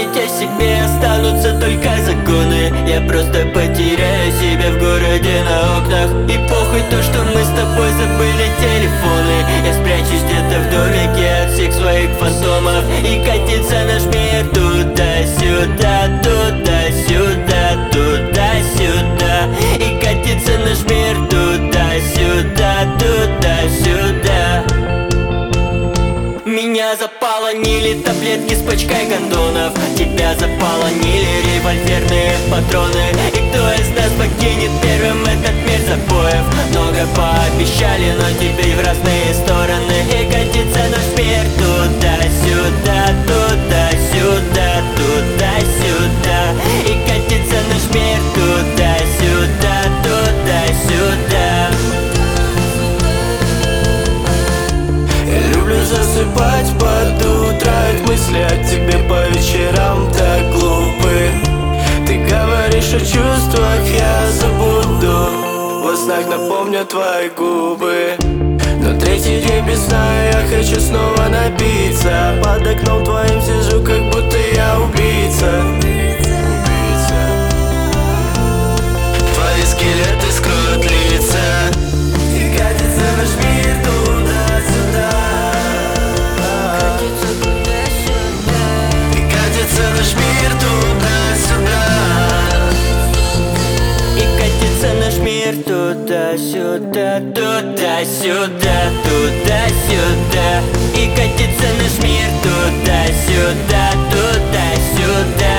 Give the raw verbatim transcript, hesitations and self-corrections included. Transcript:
Ведь о себе останутся только законы. Я просто потеряю себя в городе на окнах. И похуй то, что мы с тобой забыли телефоны. Я спрячусь где-то в домике от всех своих фантомов. И катится наш мир туда-сюда, туда-сюда, туда-сюда. И катится наш мир туда-сюда, туда-сюда. Меня заполонили таблетки с пачкой гондонов. Тебя заполонили револьверные патроны. И кто из нас покинет первым этот мир запоев? Много пообещали, но теперь в разные стороны. И катится наш мир туда-сюда, туда-сюда, туда-сюда. И катится наш мир туда-сюда, туда-сюда. Люблю засыпать под утро, ведь мысли о тебе по вечерам так глупы. Ты говоришь о чувствах, я забуду. Во снах напомню твои губы. Но третий день без сна, я хочу снова напиться. Под окном твоим сижу, как будто я убийца. Твои скелеты скроют лица. И катится наш мир туда-сюда. И катится наш мир туда-сюда. И катится наш мир туда-сюда, туда-сюда, туда-сюда. И катится наш мир туда-сюда, туда-сюда.